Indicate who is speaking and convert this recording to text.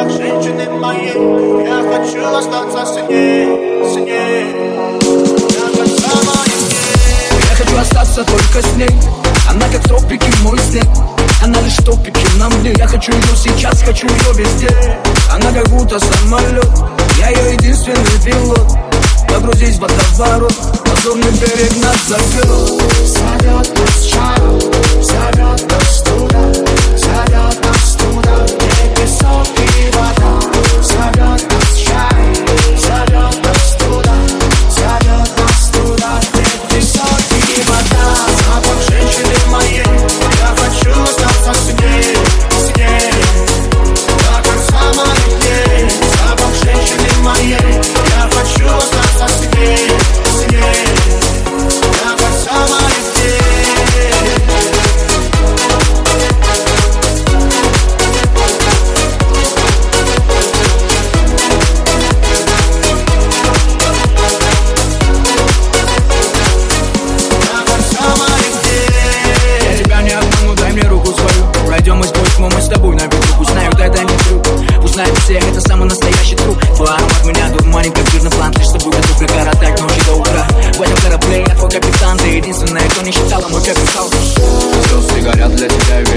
Speaker 1: запах женщины моей. Я хочу остаться с ней, с ней.
Speaker 2: Я хочу остаться только с ней. Она как тропики, мой снег. Она лишь топики на мне. Я хочу ее сейчас, хочу ее везде. Она как будто самолет. Я ее единственный пилот. Погрузись в водоворот. Лазурный берег нас зовет.
Speaker 1: Зовет нас чаем, зовет нас туда. Зовет нас туда, где песок и вода. Зовет нас чаем, зовет нас туда. Зовет нас туда, где песок и вода. Запах женщины моей. Я хочу остаться с ней, с ней. До конца моих дней. Запах женщины моей. Я хочу остаться с ней, с ней. До конца моих дней.
Speaker 2: Я тебя не обману, дай мне руку свою. Пройдем из тьму, мы с тобой на ветру. Пусть знают, это не трюк. Пусть знают все, это самый настоящий труп. Твой аромат меня дурманит, как жирный плант. Лишь с тобой готов я коротать ночи до утра. В этом корабле я твой капитан. Ты единственная, кто не считала мой капитал.
Speaker 3: Звезды горят для тебя,